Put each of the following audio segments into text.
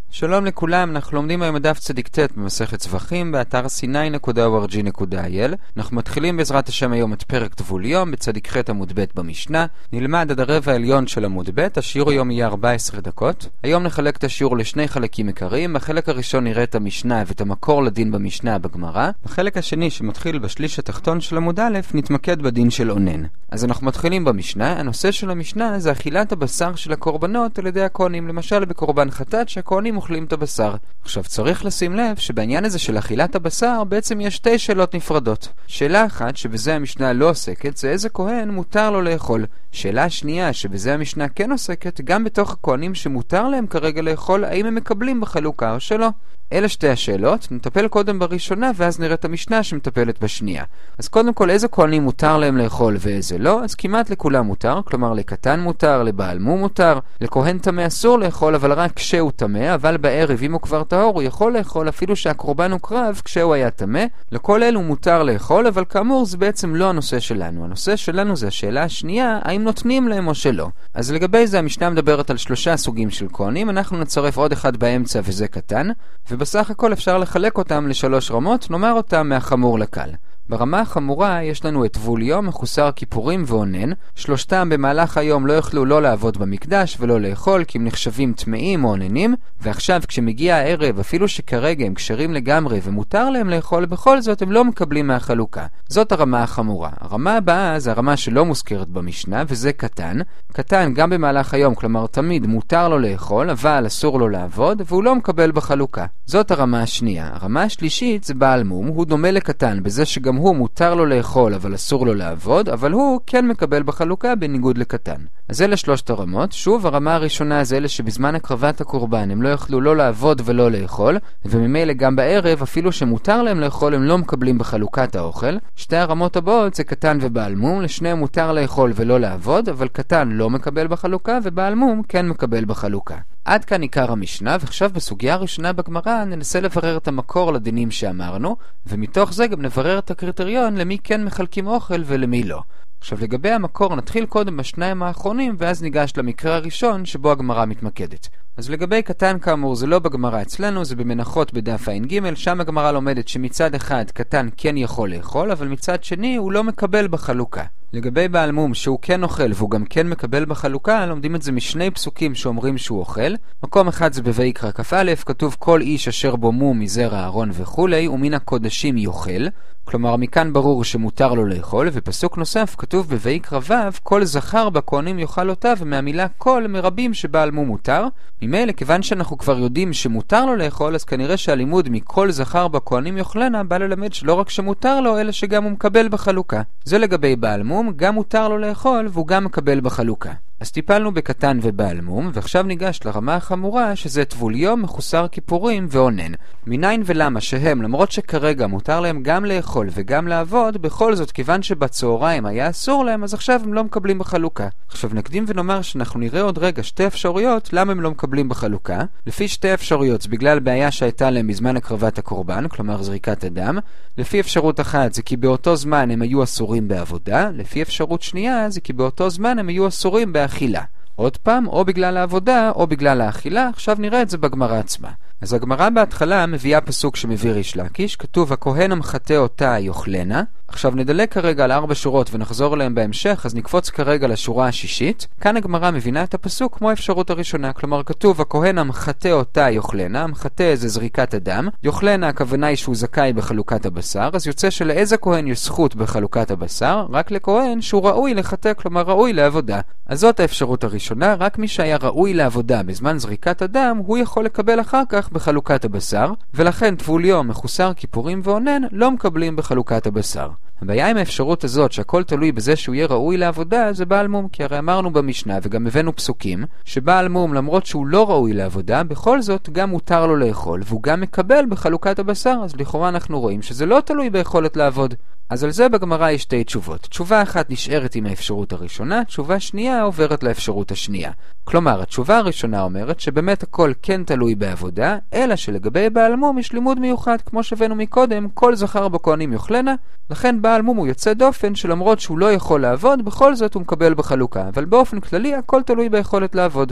שלום לכולם, אנחנו לומדים היום דף צדיק ט' במסכת צווחים באתר sinai.org.il. אנחנו מתחילים בעזרת השם היום את פרק טבול יום בצדיק ח' עמוד ב' במשנה. נלמד עד הרבע העליון של עמוד ב'. השיעור היום יהיה 14 דקות. היום נחלק את השיעור לשני חלקים עיקריים. בחלק הראשון נראה את המשנה ואת המקור לדין במשנה בגמרא. בחלק השני שמתחיל בשליש התחתון של עמוד א' נתמקד בדין של אונן. אז אנחנו מתחילים במשנה. הנושא של המשנה זה אכילת הבשר של הקורבנות על ידי הכהנים, למשל בקורבן חטאת שהכהנים אוכלים את הבשר. עכשיו צריך לשים לב שבעניין הזה של אכילת הבשר בעצם יש שתי שאלות נפרדות. שאלה אחת שבזה המשנה לא עוסקת זה איזה כהן מותר לו לאכול. שאלה שנייה שבזה המשנה כן עוסקת, גם בתוך הכהנים שמותר להם כרגע לאכול, האם הם מקבלים בחלוקה או שלא. אלה שתי השאלות, נטפל קודם בראשונה ואז נראה את המשנה שמטפלת בשנייה. אז קודם כל איזה כהנים מותר להם לאכול ואיזה לא, אז כמעט לכולם מותר, כלומר לקטן מותר, לבעל מום מותר, לכהן טמא אסור לאכול אבל רק כשהוא טמא, אבל בערב אם הוא כבר טהור הוא יכול לאכול אפילו שהקורבן הוא קרב כשהוא היה טמא. לכל אלו מותר לאכול, אבל כאמור זה בעצם לא הנושא שלנו. הנושא שלנו זה השאלה השנייה, האם נותנים להם או שלא. אז לגבי זה המשנה מדברת על 3 סוגים של כהנים, אנחנו נצרף עוד אחד באמצע וזה קטן, ובסך הכל אפשר לחלק אותם ל3 רמות, נאמר אותם מהחמור לקל. ברמה החמורה יש לנו את טבול יום, מחוסר כיפורים ואונן. שלושתם במהלך היום לא יוכלו לא לעבוד במקדש ולא לאכול כי הם נחשבים טמאים או אוננים, ועכשיו כשמגיע הערב אפילו שכרגע הם כשרים לגמרי ומותר להם לאכול, בכל זאת הם לא מקבלים מהחלוקה. זאת הרמה החמורה. הרמה הבאה זה הרמה שלא מוזכרת במשנה וזה קטן. קטן גם במהלך היום, כלומר תמיד מותר לו לאכול אבל אסור לו לעבוד והוא לא מקבל בחלוקה. זאת הרמה השנייה. הרמה השלישית זה בעל מום, הוא דומה לקטן בזה שגם הוא מותר לו לאכול אבל אסור לו לעבוד, אבל הוא כן מקבל בחלוקה בניגוד לקטן. אז אלה 3 הרמות. שוב, הרמה הראשונה זה אלה שבזמן הקרבת הקורבן הם לא יכלו לא לעבוד ולא לאכול, וממילא גם בערב אפילו שמותר להם לאכול הם לא מקבלים בחלוקת האוכל. 2 הרמות הבאות זה קטן ובעל מום, לשניהם מותר לאכול ולא לעבוד, אבל קטן לא מקבל בחלוקה ובעל מום כן מקבל בחלוקה. עד כאן עיקר המשנה, ועכשיו בסוגיה הראשונה בגמרא ננסה לברר את המקור לדינים שאמרנו, ומתוך זה גם נברר את הקריטריון למי כן מחלקים אוכל ולמי לא. עכשיו לגבי המקור נתחיל קודם בשניים האחרונים ואז ניגש למקרה הראשון שבו הגמרא מתמקדת. אז לגבי קטן כאמור זה לא בגמרא אצלנו, זה במנחות בדף ע"ג, שם הגמרא לומדת שמצד אחד קטן כן יכול לאכול אבל מצד שני הוא לא מקבל בחלוקה. לגבי בעל מום שהוא כן אוכל והוא גם כן מקבל בחלוקה, לומדים את זה משני פסוקים שאומרים שהוא אוכל. מקום אחד זה בויקרא כ"א, כתוב כל איש אשר בו מום מזרע אהרון וכולי ומן הקודשים יאכל, כלומר מכאן ברור שמותר לו לאכול. ופסוק נוסף כתוב בויקרא ו' כל זכר בכהנים יאכל אותה, ומהמילה כל מרבים שבעל מום מותר. ממילא כיוון שאנחנו כבר יודעים שמותר לו לאכול, אז כנראה שהלימוד מכל זכר בכהנים יאכלנה בא ללמד שלא רק שמותר לו אלא שגם הוא מקבל בחלוקה. זה לגבי בעל מום, גם מותר לו לאכול והוא גם מקבל בחלוקה. אז טיפלנו בקטן ובעל מום, ועכשיו ניגש לרמה החמורה שזה טבול יום, מחוסר כיפורים ואונן. מניין ולמה שהם, למרות שכרגע מותר להם גם לאכול וגם לעבוד, בכל זאת כיוון שבצהריים היה אסור להם, אז עכשיו הם לא מקבלים בחלוקה. עכשיו נקדים ונאמר שאנחנו נראה עוד רגע 2 אפשרויות למה הם לא מקבלים בחלוקה. לפי 2 אפשרויות זה בגלל בעיה שהייתה להם בזמן הקרבת הקורבן, כלומר זריקת הדם. לפי אפשרות אחת זה כי באותו זמן הם היו אסורים בעבודה. לפי אפשרות שנייה זה כי באותו זמן הם היו אסורים באכילה. עוד פעם, או בגלל העבודה או בגלל האכילה. עכשיו נראה את זה בגמרא עצמה. אז הגמרא בהתחלה מביאה פסוק שמביא ריש לקיש, כתוב הכהן המחטא אותה יאכלנה. עכשיו נדלג כרגע על 4 שורות ונחזור אליהם בהמשך, אז נקפוץ כרגע לשורה השישית. כאן הגמרא מבינה את הפסוק כמו האפשרות הראשונה, כלומר כתוב הכהן המחטא אותה יאכלנה. המחטא זה זריקת הדם, יאכלנה הכוונה היא שהוא זכאי בחלוקת הבשר, אז יוצא שלאיזה כהן יש זכות בחלוקת הבשר? רק לכהן שהוא ראוי לחטא, כלומר ראוי לעבודה. אז זאת האפשרות הראשונה, רק מי שהיה ראוי לעבודה בזמן זריקת הדם הוא יכול לקבל אחר כך בחלוקת הבשר, ולכן טבול יום, מחוסר כיפורים ואונן לא מקבלים בחלוקת הבשר. הבעיה עם האפשרות הזאת שהכל תלוי בזה שהוא יהיה ראוי לעבודה זה בעל מום, כי הרי אמרנו במשנה וגם הבאנו פסוקים שבעל מום למרות שהוא לא ראוי לעבודה בכל זאת גם מותר לו לאכול והוא גם מקבל בחלוקת הבשר, אז לכאורה אנחנו רואים שזה לא תלוי ביכולת לעבוד. אז על זה בגמרא יש 2 תשובות. תשובה אחת נשארת עם האפשרות הראשונה, תשובה שנייה עוברת לאפשרות השנייה. כלומר, התשובה הראשונה אומרת שבאמת הכל כן תלוי בעבודה, אלא שלגבי בעל מום יש לימוד מיוחד, כמו שהבאנו מקודם, כל זכר בכהנים יאכלנה, לכן בעל מום הוא יוצא דופן שלמרות שהוא לא יכול לעבוד, בכל זאת הוא מקבל בחלוקה, אבל באופן כללי הכל תלוי ביכולת לעבוד.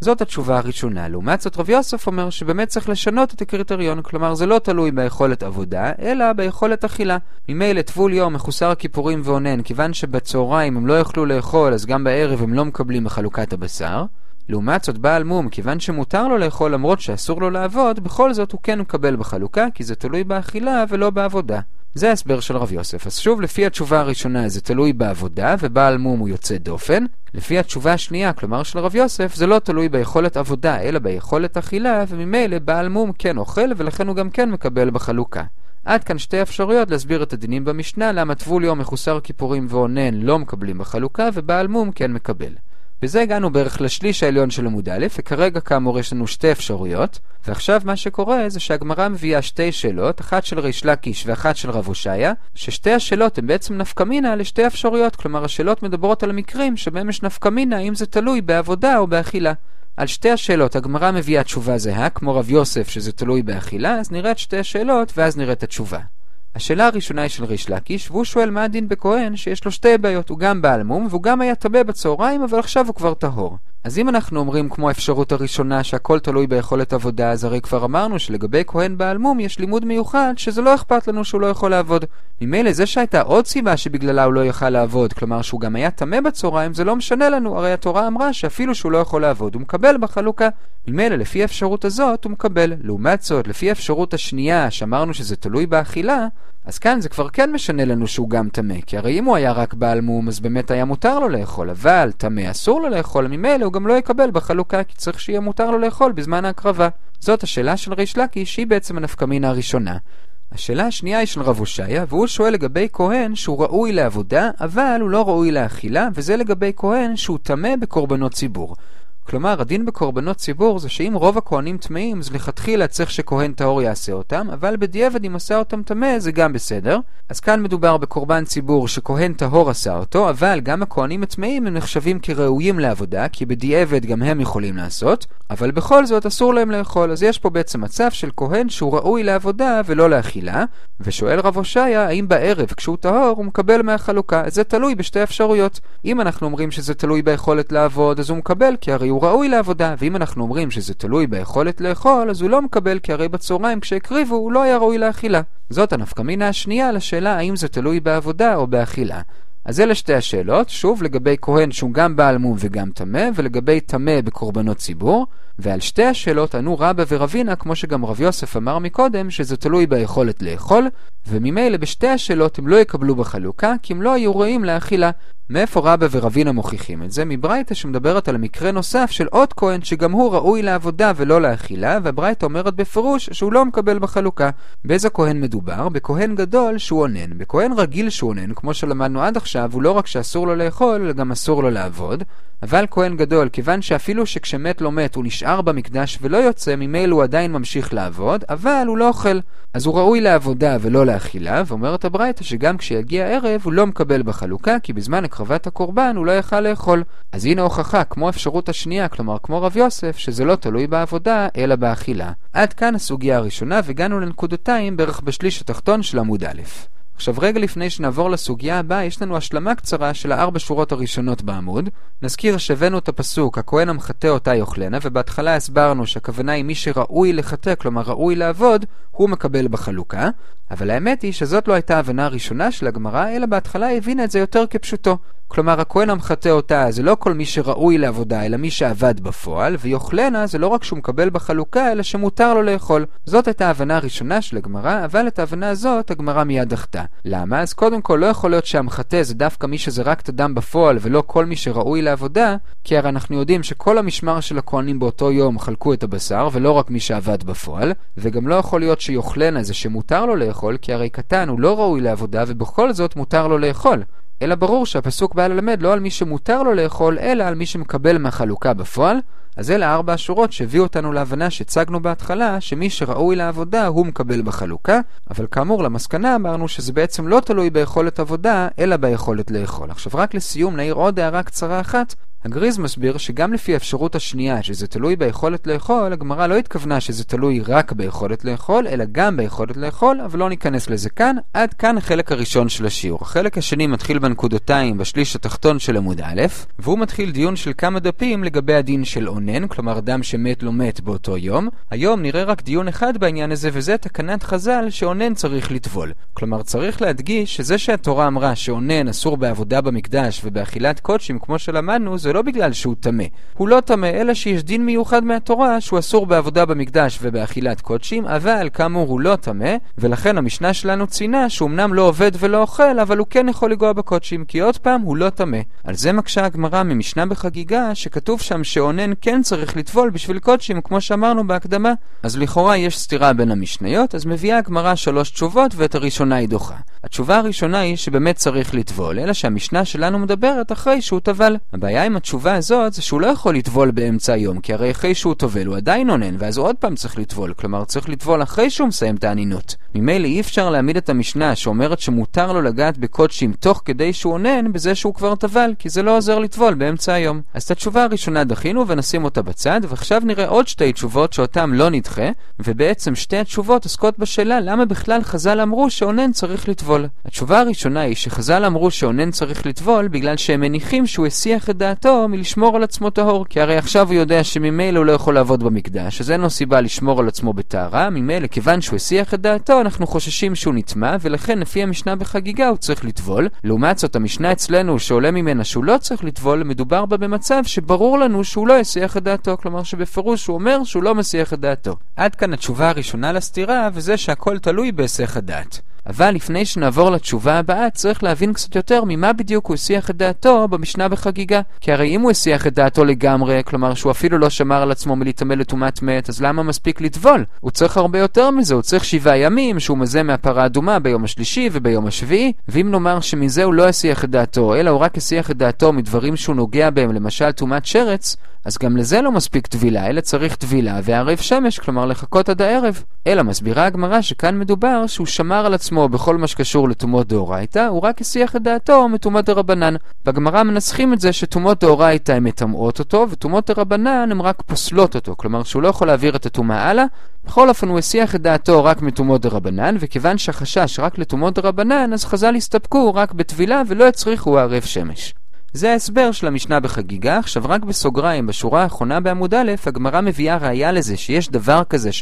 זאת התשובה הראשונה. לעומת זאת רב יוסף אומר שבאמת צריך לשנות את הקריטריון, כלומר זה לא תלוי ביכולת עבודה, אלא ביכולת אכילה. ממילא טבול יום, מחוסר הכיפורים ועונן, כיוון שבצהריים הם לא יוכלו לאכול, אז גם בערב הם לא מקבלים בחלוקת הבשר. לעומת זאת בעל מום, כיוון שמותר לו לאכול למרות שאסור לו לעבוד, בכל זאת הוא כן מקבל בחלוקה, כי זה תלוי באכילה ולא בעבודה. זה ההסבר של רב יוסף. אז שוב, לפי התשובה הראשונה זה תלוי בעבודה, ובעל מום הוא יוצא דופן. לפי התשובה השנייה, כלומר של רב יוסף, זה לא תלוי ביכולת עבודה, אלא ביכולת אכילה, וממילא בעל מום כן אוכל, ולכן הוא גם כן מקבל בחלוקה. עד כאן שתי אפשרויות להסביר את הדינים במשנה, למה טבול יום, מחוסר כיפורים ועונן לא מקבלים בחלוקה, ובעל מום כן מקבל. בזה הגענו בערך לשליש העליון של עמוד א', וכרגע כאמור יש לנו שתי אפשרויות, ועכשיו מה שקורה זה שהגמרא מביאה שתי שאלות, אחת של ריש לקיש ואחת של רב הושעיה, ששתי השאלות הן בעצם נפקמינה לשתי אפשרויות, כלומר השאלות מדברות על המקרים שבהם יש נפקמינה אם זה תלוי בעבודה או באכילה. על שתי השאלות הגמרא מביאה תשובה זהה, כמו רב יוסף שזה תלוי באכילה, אז נראה את שתי השאלות ואז נראה את התשובה. השאלה הראשונה היא של ריש לקיש, והוא שואל מה הדין בכהן שיש לו שתי בעיות, הוא גם בעל מום והוא גם היה טמא בצהריים, אבל עכשיו הוא כבר טהור. אז אם אנחנו אומרים כמו האפשרות הראשונה שהכל תלוי ביכולת עבודה, אז הרי כבר אמרנו שלגבי כהן בעל מום יש לימוד מיוחד שזה לא אכפת לנו שהוא לא יכול לעבוד. ממילא זה שהייתה עוד סיבה שבגללה הוא לא יוכל לעבוד, כלומר שהוא גם היה טמא בצהריים, זה לא משנה לנו, הרי התורה אמרה שאפילו שהוא לא יכול לעבוד הוא מקבל בחלוקה. ממילא לפי האפשרות הזאת הוא מקבל. לעומת זאת, לפי האפשרות השנייה שאמרנו שזה תלוי באכילה, אז כאן זה כבר כן משנה לנו שהוא גם טמא, כי הרי אם הוא היה רק בעל מום אז באמת היה מותר לו לאכול, אבל טמא אסור לו לאכול, ממילא הוא גם לא יקבל בחלוקה, כי צריך שיהיה מותר לו לאכול בזמן ההקרבה. זאת השאלה של ריש לקיש, שהיא בעצם הנפקמינה הראשונה. השאלה השנייה היא של רב הושעיה, והוא שואל לגבי כהן שהוא ראוי לעבודה, אבל הוא לא ראוי לאכילה, וזה לגבי כהן שהוא טמא בקורבנות ציבור. כלומר, הדין בקורבנות ציבור זה שאם רוב הכהנים טמאים, אז לכתחילה צריך שכהן טהור יעשה אותם, אבל בדיעבד אם עשה אותם טמא זה גם בסדר. אז כאן מדובר בקורבן ציבור שכהן טהור עשה אותו, אבל גם הכהנים הטמאים הם נחשבים כראויים לעבודה, כי בדיעבד גם הם יכולים לעשות, אבל בכל זאת אסור להם לאכול. אז יש פה בעצם מצב של כהן שהוא ראוי לעבודה ולא לאכילה, ושואל רב הושעיה האם בערב כשהוא טהור הוא מקבל מהחלוקה. זה תלוי בשתי אפשרויות. אם אנחנו אומרים שזה תלוי ביכולת לעבוד, אז הוא מקבל, כי הרי הוא ראוי לעבודה, ואם אנחנו אומרים שזה תלוי ביכולת לאכול, אז הוא לא מקבל, כי הרי בצהריים כשהקריבו הוא לא היה ראוי לאכילה. זאת הנפקמינה השנייה לשאלה האם זה תלוי בעבודה או באכילה. אז אלה שתי השאלות, שוב לגבי כהן שהוא גם בעל מום וגם טמא, ולגבי טמא בקורבנות ציבור, ועל שתי השאלות ענו רבא ורבינה, כמו שגם רב יוסף אמר מקודם, שזה תלוי ביכולת לאכול, וממילא בשתי השאלות הם לא יקבלו בחלוקה, כי הם לא היו ראויים לאכילה. מאיפה רבא ורבינה מוכיחים את זה? מברייתא שמדברת על מקרה נוסף של עוד כהן שגם הוא ראוי לעבודה ולא לאכילה, והברייתא אומרת בפירוש שהוא לא מקבל בחלוקה. באיזה כהן מדובר? בכהן גדול שהוא עונן. בכהן רגיל שהוא עונן, כמו שלמדנו עד עכשיו, הוא לא רק שאסור לו לאכול, אלא גם אסור לו לעבוד. אבל כהן גדול, כיוון שאפילו שכשמת לא מת הוא נשאר במקדש ולא יוצא, ממילא הוא עדיין ממשיך לעבוד, אבל הוא לא אוכל. אז הוא ראוי לעבודה ולא לאכילה, ואומרת הברייתא שגם כשיגיע ערב הוא לא מקבל בחלוקה, כי בזמן הקרבת הקורבן הוא לא יכל לאכול. אז הנה הוכחה, כמו אפשרות השנייה, כלומר כמו רב יוסף, שזה לא תלוי בעבודה אלא באכילה. עד כאן הסוגיה הראשונה, והגענו לנקודתיים בערך בשליש התחתון של עמוד א'. עכשיו רגע לפני שנעבור לסוגיה הבאה, יש לנו השלמה קצרה של 4 שורות הראשונות בעמוד. נזכיר שהבאנו את הפסוק, הכהן המחטא אותה יאכלנה, ובהתחלה הסברנו שהכוונה היא מי שראוי לחטא, כלומר ראוי לעבוד, הוא מקבל בחלוקה. אבל האמת היא שזאת לא הייתה ההבנה הראשונה של הגמרא, אלא בהתחלה הבינה את זה יותר כפשוטו. כלומר, הכהן המחטא אותה זה לא כל מי שראוי לעבודה, אלא מי שעבד בפועל, ויאכלנה זה לא רק שהוא מקבל בחלוקה, אלא שמותר לו לאכול. זאת הייתה ההבנה הראשונה של הגמרא, אבל את ההבנה הזאת הגמרא מיד דחתה. למה? אז קודם כל לא יכול להיות שהמחטא זה דווקא מי שזרק את הדם בפועל, ולא כל מי שראוי לעבודה, כי הרי אנחנו יודעים שכל המשמר של הכהנים באותו יום חלקו את הבשר, ולא רק מי שעבד בפועל, וגם לא יכול להיות שיאכלנה זה שמותר לו לאכול, כי הרי קטן הוא לא ראוי לעבודה, ובכל זאת מותר לו לאכול. אלא ברור שהפסוק בא ללמד לא על מי שמותר לו לאכול, אלא על מי שמקבל מהחלוקה בפועל. אז אלה 4 השורות שהביאו אותנו להבנה שצגנו בהתחלה, שמי שראוי לעבודה הוא מקבל בחלוקה, אבל כאמור למסקנה אמרנו שזה בעצם לא תלוי ביכולת עבודה, אלא ביכולת לאכול. עכשיו רק לסיום נעיר עוד הערה קצרה אחת. הגריז מסביר שגם לפי האפשרות השנייה, שזה תלוי ביכולת לאכול, הגמרא לא התכוונה שזה תלוי רק ביכולת לאכול, אלא גם ביכולת לאכול, אבל לא ניכנס לזה כאן. עד כאן החלק הראשון של השיעור. החלק השני מתחיל בנקודותיים בשליש התחתון של עמוד א', והוא מתחיל דיון של כמה דפים לגבי הדין של אונן, כלומר אדם שמת לא מת באותו יום. היום נראה רק דיון אחד בעניין הזה, וזה תקנת חז"ל שאונן צריך לטבול. כלומר צריך להדגיש שזה שהתורה אמרה שאונן אסור בעבודה במקדש ובאכילת קודשים כמו שלמדנו, זה לא בגלל שהוא טמא. הוא לא טמא, אלא שיש דין מיוחד מהתורה שהוא אסור בעבודה במקדש ובאכילת קודשים, אבל כאמור הוא לא טמא, ולכן המשנה שלנו ציינה שהוא אמנם לא עובד ולא אוכל, אבל הוא כן יכול לגוע בקודשים, כי עוד פעם הוא לא טמא. על זה מקשה הגמרא ממשנה בחגיגה, שכתוב שם שאונן כן צריך לטבול בשביל קודשים, כמו שאמרנו בהקדמה. אז לכאורה יש סתירה בין המשניות, אז מביאה הגמרא 3 תשובות, ואת הראשונה היא דוחה. התשובה הראשונה היא שבאמת צריך לטבול, אלא שהמשנה שלנו מדברת אחרי שהוא טבל. הבעיה עם התשובה הזאת זה שהוא לא יכול לטבול באמצע היום, כי הרי אחרי שהוא טובל הוא עדיין אונן, ואז הוא עוד פעם צריך לטבול, כלומר צריך לטבול אחרי שהוא מסיים את האנינות. ממילא אי אפשר להעמיד את המשנה שאומרת שמותר לו לגעת בקודשים תוך כדי שהוא אונן בזה שהוא כבר טבל, כי זה לא עוזר לטבול באמצע היום. אז את התשובה הראשונה דחינו ונשים אותה בצד, ועכשיו נראה עוד 2 תשובות שאותם לא נדחה, ובעצם 2 התשובות עוסקות בשאלה למה בכלל חז"ל אמרו שאונן צריך לטבול. התשובה הראשונה היא שחז"ל אמרו שאונן צריך לטבול בגלל שהם מניחים שהוא הסיח את דעתו מלשמור על עצמו טהור, כי הרי עכשיו הוא יודע שממילא הוא לא יכול לעבוד במקדש, אז אין לו סיבה לשמור על עצמו בטהרה. ממילא כיוון שהוא הסיח את דעתו אנחנו חוששים שהוא נטמא, ולכן לפי המשנה בחגיגה הוא צריך לטבול. לעומת זאת המשנה אצלנו שעולה ממנה שהוא לא צריך לטבול, מדובר בה במצב שברור לנו שהוא לא הסיח את דעתו, כלומר שבפירוש הוא אומר שהוא לא מסיח את דעתו. עד כאן התשובה הראשונה לסתירה, וזה שהכל תלוי בהיסח הדעת. אבל לפני שנעבור לתשובה הבאה, צריך להבין קצת יותר ממה בדיוק הוא הסיח את דעתו במשנה בחגיגה. כי הרי אם הוא הסיח את דעתו לגמרי, כלומר שהוא אפילו לא שמר על עצמו מלהתאמן לטומאת מת, אז למה מספיק לטבול? הוא צריך הרבה יותר מזה, הוא צריך 7 ימים שהוא מזה מהפרה אדומה ביום השלישי וביום השביעי. ואם נאמר שמזה הוא לא הסיח את דעתו, אלא הוא רק הסיח את דעתו מדברים שהוא נוגע בהם, למשל טומאת שרץ, אז גם לזה לא מספיק טבילה, אלא צריך טבילה וערב שמש, כלומר לחכות עד הערב. אלא מסבירה הגמרא שכאן מדובר שהוא שמר על עצמו בכל מה שקשור לטומאות דאורייתא, הוא רק הסיח את דעתו מטומאת דרבנן. בגמרא מנסחים את זה שטומאות דאורייתא הן מטמאות אותו, וטומאות דרבנן הן רק פוסלות אותו, כלומר שהוא לא יכול להעביר את הטומאה הלאה. בכל אופן הוא הסיח את דעתו רק מטומאות דרבנן, וכיוון שהחשש רק לטומאות דרבנן, אז חז"ל הסתפקו רק בטבילה ולא הצריכו ערב שמש. זה ההסבר של המשנה בחגיגה. עכשיו רק בסוגריים, בשורה האחרונה בעמוד א', הגמרא מביאה ראיה לזה שיש דבר כזה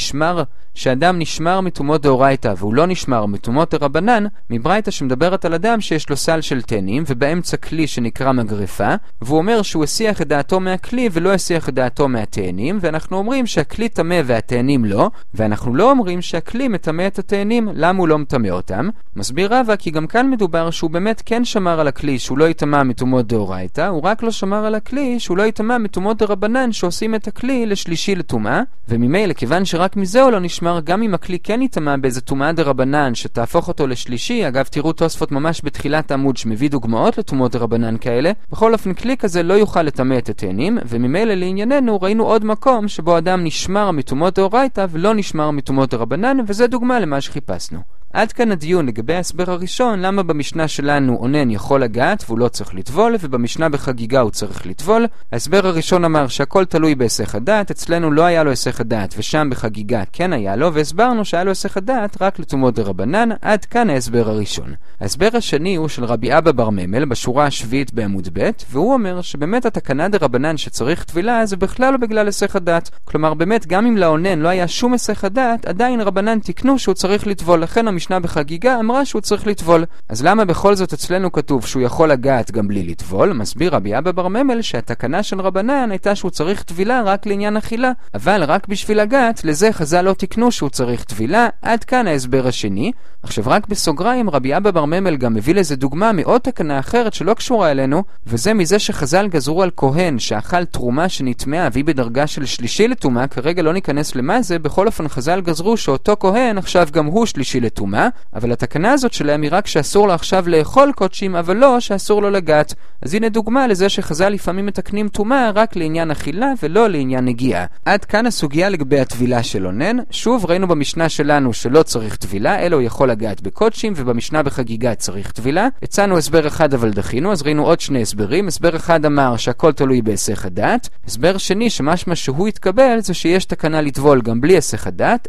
שאדם נשמר מטומאות דאורייתא והוא לא נשמר מטומאות דרבנן, מברייתא שמדברת על אדם שיש לו סל של תאנים ובאמצע כלי שנקרא מגרפה, והוא אומר שהוא הסיח את דעתו מהכלי ולא הסיח את דעתו מהתאנים, ואנחנו אומרים שהכלי טמא והתאנים לא, ואנחנו לא אומרים שהכלי מטמא את התאנים. למה הוא לא מטמא אותם? מסביר רבא כי גם כאן מדובר שהוא באמת כן שמר על הכלי שהוא לא יטמא מטומאות דאורייתא, הוא רק לא שמר על הכלי שהוא לא יטמא מטומאות דרבנן שעושים את הכלי לשלישי לטומאה, וממילא כיוון שרק מזה הוא לא נשמר, גם אם הכלי כן יטמא באיזה טומאה דרבנן שתהפוך אותו לשלישי. אגב תראו תוספות ממש בתחילת העמוד שמביא דוגמאות לטומאות דרבנן כאלה. בכל אופן כלי כזה לא יוכל לטמא את התאנים, וממילא לענייננו ראינו עוד מקום שבו אדם נשמר מטומאות דאורייתא ולא נשמר מטומאות דרבנן, וזה דוגמה למה שחיפשנו. עד כאן הדיון לגבי ההסבר הראשון, למה במשנה שלנו אונן יכול לגעת והוא לא צריך לטבול, ובמשנה בחגיגה הוא צריך לטבול. ההסבר הראשון אמר שהכל תלוי בהיסח הדעת, אצלנו לא היה לו היסח הדעת ושם בחגיגה כן היה לו, והסברנו שהיה לו היסח הדעת רק לטומאות דרבנן. עד כאן ההסבר הראשון. ההסבר השני הוא של רבי אבא בר ממל בשורה השביעית בעמוד ב', והוא אומר שבאמת התקנה דרבנן שצריך טבילה זה בכלל לא בגלל היסח הדעת. כלומר באמת גם אם לאונן לא היה שום היסח הדעת, עדיין רבנן תיקנו שהוא צריך לטבול, לכן המשנה בחגיגה אמרה שהוא צריך לטבול. אז למה בכל זאת אצלנו כתוב שהוא יכול לגעת גם בלי לטבול? מסביר רבי אבא בר ממל שהתקנה של רבנן הייתה שהוא צריך טבילה רק לעניין אכילה, אבל רק בשביל לגעת לזה חז"ל לא תיקנו שהוא צריך טבילה. עד כאן ההסבר השני. עכשיו רק בסוגריים, רבי אבא בר ממל גם מביא לזה דוגמה מעוד תקנה אחרת שלא קשורה אלינו, וזה מזה שחז"ל גזרו על כהן שאכל תרומה שנטמעה והיא בדרגה של שלישי לטומאה. כרגע לא ניכנס למה זה, בכל אופן חז"ל גזרו שאותו כהן עכשיו גם הוא שלישי לטומאה. טומאה, אבל התקנה הזאת שלהם היא רק שאסור לו עכשיו לאכול קודשים, אבל לא שאסור לו לגעת. אז הנה דוגמה לזה שחז"ל לפעמים מתקנים טומאה רק לעניין אכילה ולא לעניין נגיעה. עד כאן הסוגיה לגבי הטבילה של אונן. שוב ראינו במשנה שלנו שלא צריך טבילה, אלא הוא יכול לגעת בקודשים, ובמשנה בחגיגה צריך טבילה. הצענו הסבר אחד אבל דחינו, אז ראינו עוד שני הסברים. הסבר אחד אמר שהכל תלוי בהיסח הדעת. הסבר שני שמשמע שהוא יתקבל זה שיש תקנה לטבול גם בלי היסח הדעת,